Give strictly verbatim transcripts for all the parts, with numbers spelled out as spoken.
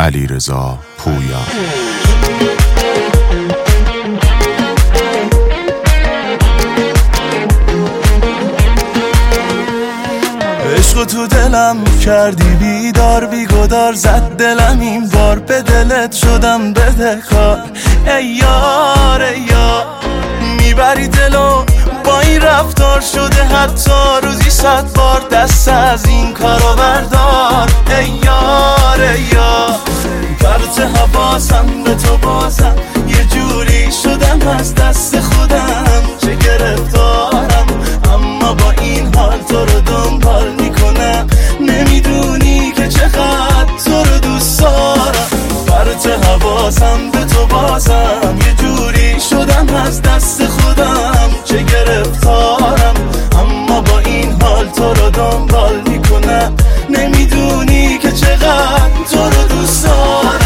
علیرضا پویا. عشق تو دلم کردی بیدار، بیگدار زد دلم این بار، به دلت شدم بدهکار. ای یار ای یار، میبری دلو با این رفتار، شده حتی روزی صد بار دست از این کارو بردار. ای یار ای یار، پرت حواسم به تو بازم، یه جوری شدم از دست خودم، چه گرفتارم اما با این حال تو رو دنبال میکنم. نمیدونی که چقدر تو رو دوست دارم، پرت حواسم به تو بازم، یه جوری شدم از دست خودم، چه گرفتارم اما با این حال تو رو دنبال میکنم. نمیدونی که چقدر تو رو دوست دارم.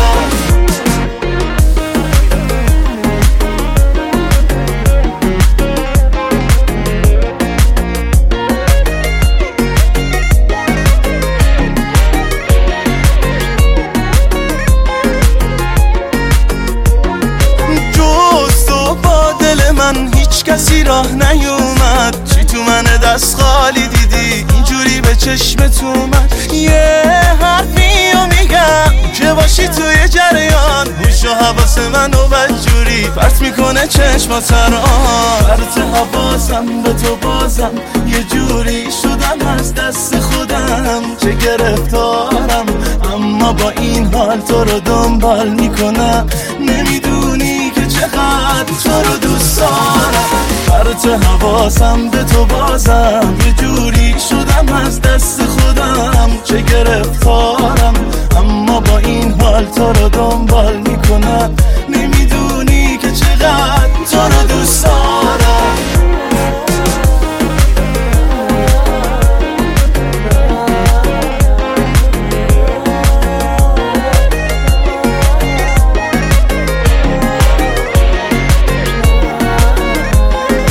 من هیچ کسی راه نیومد، چی تو من دست خالی دیدی اینجوری به چشمت اومد. یه حرفیو میگم که باشی توی جریان، هوش و حواس منو بدجوری پرت میکنه چشمات ران. پرت حواسم به تو بازم، یه جوری شدم از دست خودم، چه گرفتارم اما با این حال تو رو دنبال میکنم. نمیدونی که چقدر تو رو دوست دارم، پرت حواسم به تو بازم، یه جوری شدم از دست خودم، چه گرفتارم اما با این حال تو رو دنبال میکنم. نمیدونی که چقدر تو رو دوست دارم.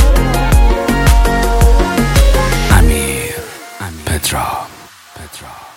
Petra. Petra.